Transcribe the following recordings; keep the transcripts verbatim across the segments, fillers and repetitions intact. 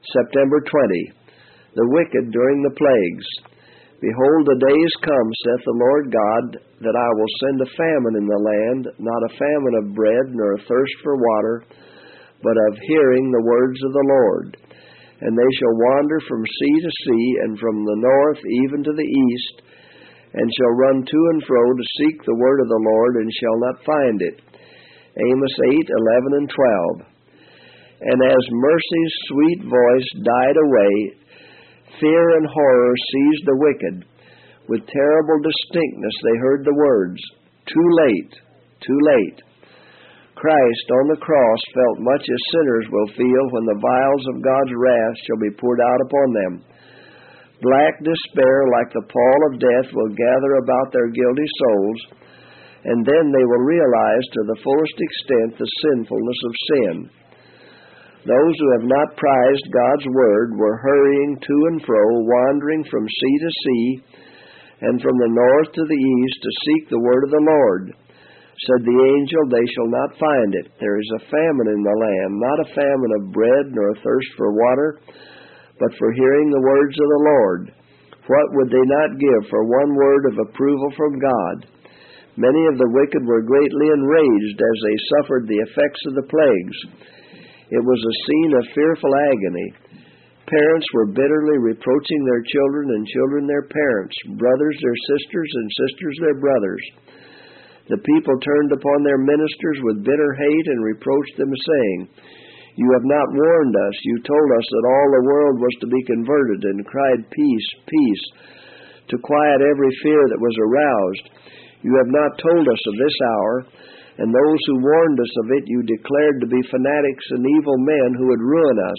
September twentieth. The wicked during the plagues. Behold, the days come, saith the Lord God, that I will send a famine in the land, not a famine of bread, nor a thirst for water, but of hearing the words of the Lord. And they shall wander from sea to sea, and from the north even to the east, and shall run to and fro to seek the word of the Lord, and shall not find it. Amos eight, eleven, and twelve. And as mercy's sweet voice died away, fear and horror seized the wicked. With terrible distinctness they heard the words, too late, too late. Christ on the cross felt much as sinners will feel when the vials of God's wrath shall be poured out upon them. Black despair, like the pall of death, will gather about their guilty souls, and then they will realize to the fullest extent the sinfulness of sin. Those who have not prized God's word were hurrying to and fro, wandering from sea to sea, and from the north to the east to seek the word of the Lord. Said the angel, they shall not find it. There is a famine in the land, not a famine of bread, nor a thirst for water, but for hearing the words of the Lord. What would they not give for one word of approval from God? Many of the wicked were greatly enraged as they suffered the effects of the plagues. It was a scene of fearful agony. Parents were bitterly reproaching their children, and children their parents, brothers their sisters, and sisters their brothers. The people turned upon their ministers with bitter hate and reproached them, saying, You have not warned us. You told us that all the world was to be converted, and cried, Peace, peace, to quiet every fear that was aroused. You have not told us of this hour, and those who warned us of it you declared to be fanatics and evil men who would ruin us.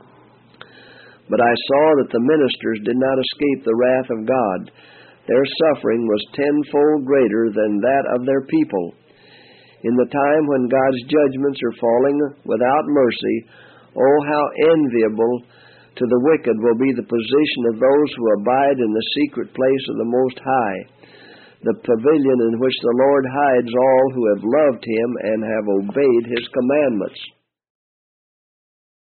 But I saw that the ministers did not escape the wrath of God. Their suffering was tenfold greater than that of their people. In the time when God's judgments are falling without mercy, oh, how enviable to the wicked will be the position of those who abide in the secret place of the Most High, the pavilion in which the Lord hides all who have loved Him and have obeyed His commandments.